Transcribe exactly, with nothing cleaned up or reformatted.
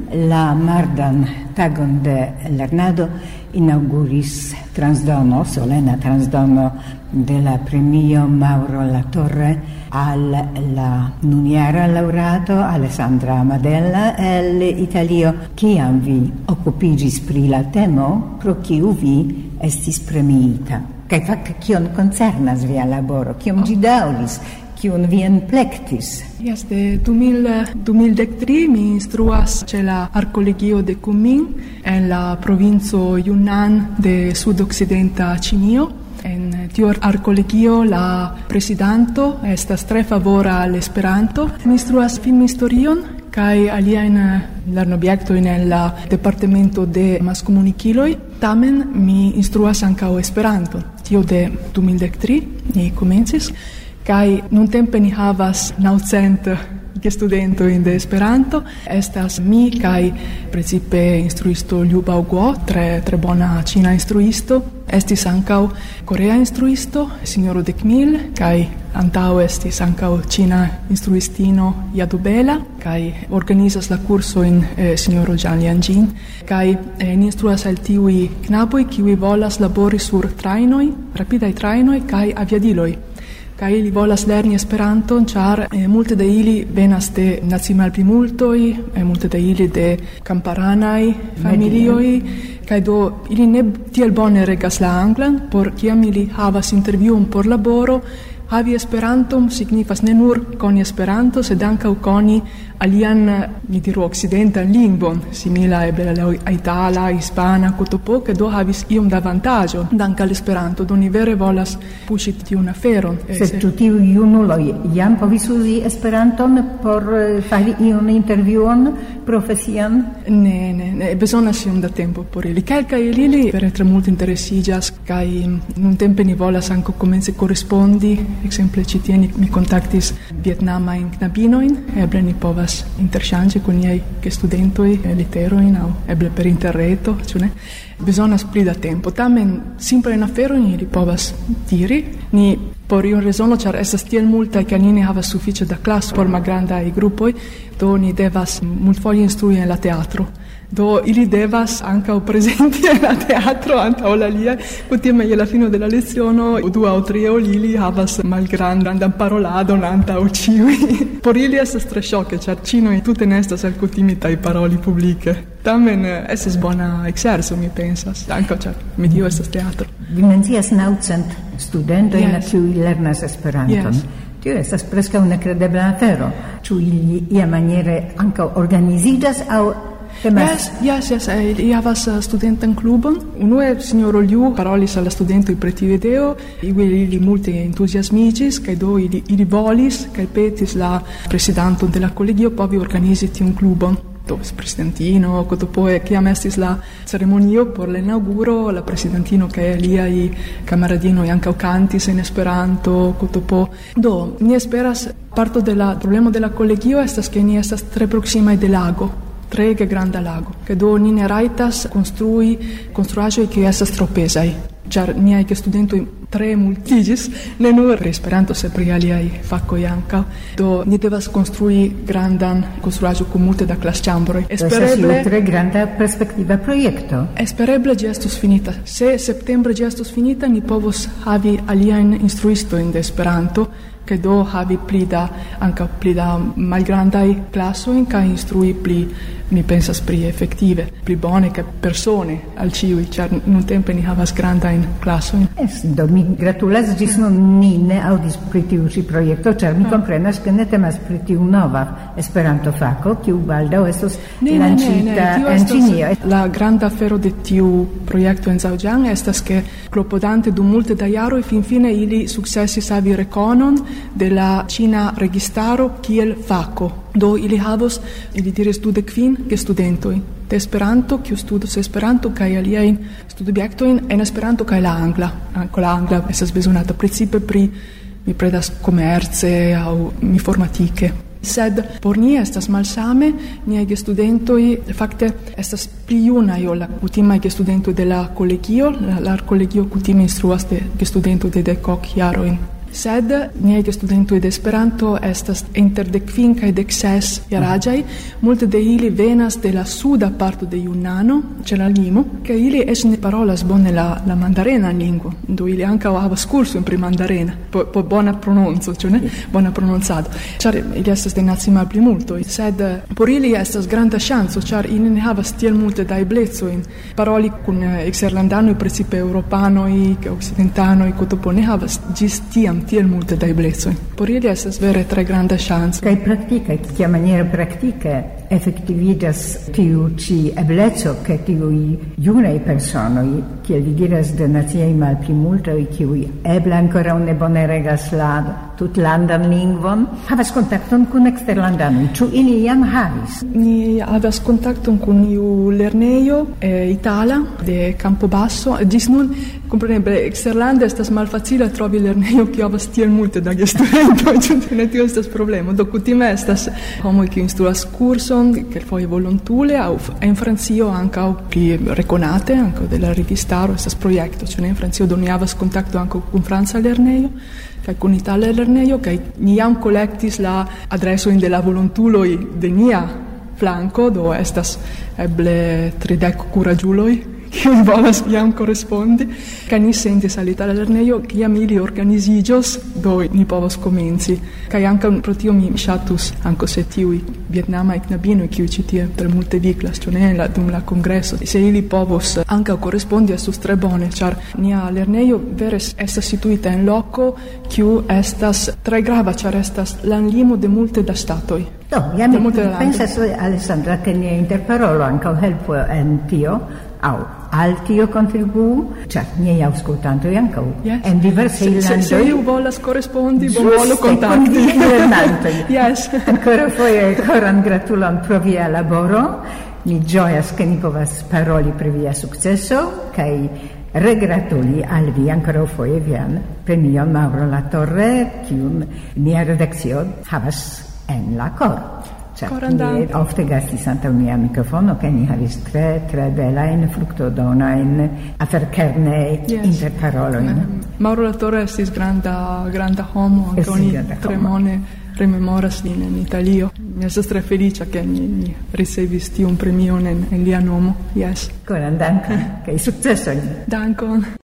la mardan tagon de lernado inauguris transdono, solena transdono de la premio Mauro Latorre al la nuniara laureato Alessandra Amadella el Italio. Kiam vi occupigis pri la temo, pro kiu vi estis premiita? Kaj fakte kion koncernas via laboro? Kiom ĝi daŭris? Kiun vi enplektis? Yes, de du mil tri mi instruas ĉe la Arkolegio de Kunming en la provinco Yunnan de sudokcidenta Ĉinio. En tiu arkolegio la presidanto estas tre favora al Esperanto. Mi instruas filmhistorion kaj aliajn lernobjektojn en la departemento de maskomunikiloj. Tamen mi instruas ankaŭ Esperanton. Tio de du mil tri ni komencis. Kai nuntempe ni havas naŭcent gestudentojn de Esperanto. Estas mi kaj precipe instruisto Liu Baoguo, tre tre bona ĉina instruisto. Estis ankaŭ korea instruisto, sinjoro Dekmil, kaj antaŭe estis ankaŭ ĉina instruistino Jadubela, kaj organizas la kursojn eh, sinjoro Zhang Lianjin, kaj eh, ni instruas al tiuj knaboj, kiuj volas labori sur trajnoj, rapidaj trajnoj kaj aviadiloj. Kaj ili volas lerni Esperanton, ĉar eh, multe de ili venas de nacimalplimultoj, eh, multe de ili de kamparanaj familioj, kaj do ili ne tiel bone regas la anglan, por kiam ili havas intervjuon por laboro, havi Esperanton signifas ne nur koni Esperanto, sed ankaŭ koni alian, mi diru, okcidentan lingvon, simila eble la itala, hispana, kotopo, ke do havis iom da avantaĝo dank al Esperanto, do ni vere volas puŝi tiun aferon. Sed ĉu tiuj junuloj jam povis uzi Esperanton por fari iun intervjuon profesian? Ne, ne, ne, bezonas iom da tempo por ili. Kelkaj el ili vere tre multe interesiĝas kaj nuntempe ni volas ankaŭ komenci korespondi. Ekzemple ĉi tie mi kontaktis vietnamajn knabinojn, eble ni povas interŝanĝi kun niaj gestudentoj literojn aŭ eble per interreto, ĉu ne? Bezonas pli da tempo. Tamen simplajn aferojn ili povas diri. Ni por iun rezono, ĉar estas tiel multaj ke ni ne havas sufiĉe da klaso por malgrandaj grupoj, do ni devas multfoje instrui en la teatro. Do ili devas ankaŭ prezenti en la teatro antaŭ la aliaj. Kutime je la fino de la leciono du aŭ tri el ili havas malgrandan paroladon antaŭ ĉiuj. Por ili estas tre ŝoke, ĉar ĉinoj tute ne estas alkutimitaj paroli publike. Tamen estas bona ekzerco, mi pensas, ankaŭ ĉar medio estas teatro. Vi mencias naŭcent studentojn, Yes. kiuj lernas Esperanton. Yes. Tio estas preskaŭ nekredebla afero. Ĉu ili iamaniere ankaŭ organiziĝas aŭ Yes, yes, yes, ili havas studentan klubon. Unue sinjoro Liu parolis al la studentoj pri tiu ideo, ili, ili multe entuziasmiĝis, kaj do ili, ili volis kaj petis la presidanton de la kolegio povi organizi tiun klubon. Do presidentino, kotopoe, kiam estis la ceremonio por la inauguro, la presidentino kaj aliaj kamaradinoj ankaŭ kantis en Esperanto, kotopo. Do, ni esperas, parto de la problemo de la kolegio estas ke ni estas tre proksimaj de lago. Trege granda lago, che do ni ne rajtas konstrui konstruaĵoj kiuj estas tro pezaj, ĉar niaj gestudentoj tre multiĝis, ne nur pri Esperanto, sed pri aliaj fakoj ankaŭ. Do ni devas konstrui grandan konstruaĵon kun multe da klasĉambroj. Espereble tre granda perspektiva projekto. Espereble ĝi estos finita. Se septembre ĝi estos finita, ni povos havi aliajn instruistojn de Esperanto, che do havi pli da anca pli da malgrandai klasojn kaj instrui pli, mi pensas, pri efektive, pli bone ke persone al ĉiuj, ĉar nuntempe ni havas grandajn klasojn. Es, do mi gratulas, ĝis nun ni ne aŭdis pri tiu ĉi projekto, ĉar mi komprenas ke ne temas pri tiu nova Esperanto-fako, kiu baldaŭ estos lanĉita en Ĉinio. La granda afero de tiu projekto en Zhejiang estas ke klopodante dum multe da jaroj finfine ili sukcesis havi rekonon de la Ĉina registaro kiel fako. Do ili havos, ili diris dudek kvin gestudentoj de Esperanto, kiu studos Esperanto kaj aliajn studobjektojn en Esperanto kaj la angla. Ankaŭ la angla estas bezonata precipe pri, mi predas, komerce aŭ informatike. Sed por ni estas malsame, niaj gestudentoj fakte estas pli junaj ol la kutimaj gestudentoj de la kolegio. La, la kolegio kutime instruas de gestudentoj de dekok jarojn. sed niaj studentoj de Esperanto estas inter dek kvin kaj dek ses jaraĝaj. Multe de ili venas de la suda parto de Junnano, ĉe la limo, kaj ili eĉ ne parolas bone la, la mandarenan lingvon, do ili ankaŭ havas kursojn pri mandarena, po, po bona prononco, ĉu ne? Bona prononcado. Ĉar ili estas de naci malplimultoj, sed por ili estas granda ŝanco, ĉar ili ne havas tiel multe da eblecojn paroli kun eksterlandanoj, precipe eŭropanoj, okcidentanoj, kotopo ne havas ĝis tiam tiel multe da eblecojn. Por ili estas vere tre granda ŝanco. Kaj praktike, kiamaniere praktike efektiviĝas tiu ĉi ebleco, ke tiuj junaj personoj, kiel vi diras, de naciaj malplimultoj, kiuj eble ankoraŭ ne bone regas la tutlandan lingvon, havas kontakton kun eksterlandanoj. Ĉu ili jam havis? Ni havas kontakton kun iu lernejo eh, itala de Campobasso. Ĝis nun, kompreneble, eksterlande estas malfacile trovi lernejo kiu havas tiel multe da gestudentoj, ĉu ne tio estas problemo. Do kutime estas homoj kiuj instruas kurson, kelkfoje volontule, aŭ en Francio ankaŭ pli rekonate, ankaŭ de la registaro estas projekto, ĉu ne? En Francio do ni havas kontakto ankaŭ kun franca lernejo kaj kun itala lernejo, kaj ni jam kolektis la adresojn de la volontuloj de nia flanko, do estas eble tridek kuraĝuloj kiuj volas jam korespondi, kaj ni sentis al itala lernejo kiam ili organiziĝos, do ni povos komenci. Kaj ankaŭ pro tio mi ŝatus, ankaŭ se tiuj vjetnamaj knabinoj kiuj ĉi tie tre multe viglas, ĉu ne, la, dum la kongreso, se ili povos ankaŭ korespondi, estus tre bone, ĉar nia lernejo vere estas situita en loko kiu estas tre grava, ĉar estas landlimo de multe da ŝtatoj. Do, ja mi pensas, Alessandra, che nia interparolo ankaŭ helpu en tio, aŭ al tio kontribuu, ĉar niaj aŭskultantoj ankaŭ yes. en diversaj landoj. Se, se iu volas korespondi, bonvolu kontakti. Yes. Ancora foje koran gratulon pro via laboro. Mi ĝojas, ke ni povas paroli pri via sukceso kaj regratuli al vi ancora foje vian premion Mauro Latorre, kiun nia redakcio havas en la koro. Mi ofte gastis antaŭ mia mikrofono, ke ni havis tre, tre belajn fruktodonajn aferkerne yes. interparolojn. Mauro Latorre estis granda, granda homo, anche oni tre bone rememoras lin en Italio. Mi estas tre feliĉa, ke mi, mi ricevis tiun premion en, en lia nomo. Yes. Koran dankon kaj sukcesojn. Dankon.